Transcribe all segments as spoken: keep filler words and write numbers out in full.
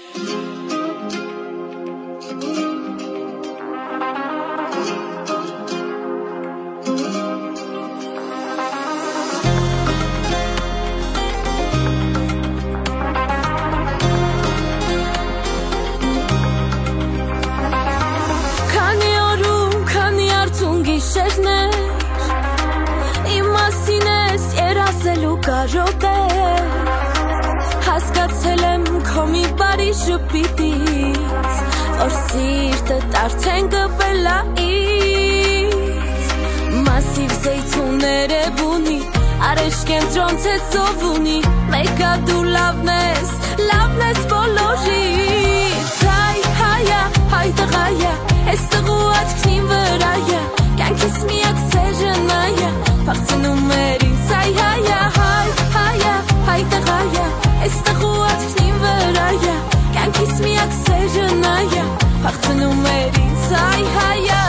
Հասկացել եմ քո մի բարի շփիտից, որ սիրտդ արդեն կպել ա ինձ, մասիվ զեյթունները բունի, արեշ կենտրոն ցեցով ունի, մեկա դու լավն ես, լավն ես բոլորից, հայ հայա, հայ տղայա, ես տղու աչքնին վրայա, կյանքիս միակ սերն այա, փախցնում էր ինձ, հայ հայա, հայ հայա, հայ տղայա, ես տղու աչքնին վրայա, կյանքիս միակ սերն այա, փախցնում էր ինձ, հայ հայա.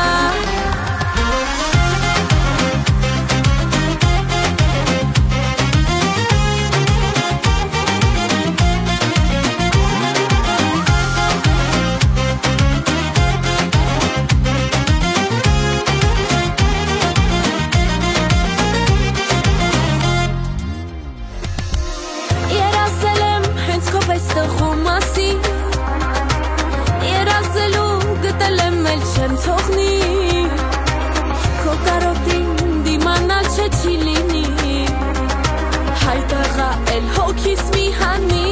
Չեմ թողնի քո կարոտին դիմանալ չէ չի լինի հայ տղա էլ հոգիս մի հանի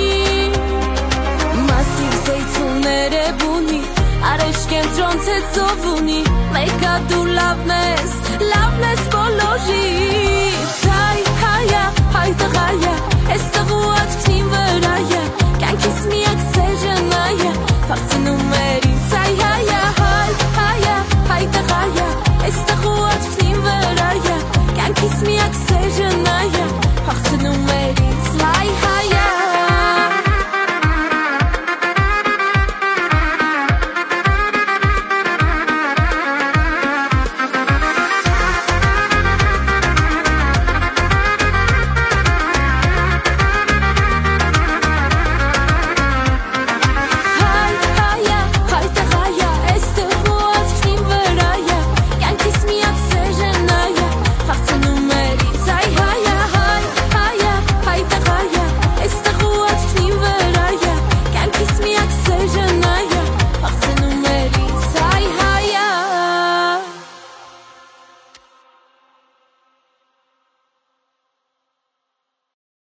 մասիվ զեյթունները բունի արեշ կենտրոն ցեցով ունի մեկա դու լավն ես լավն ես բոլորից հայ հայա հայ տղայա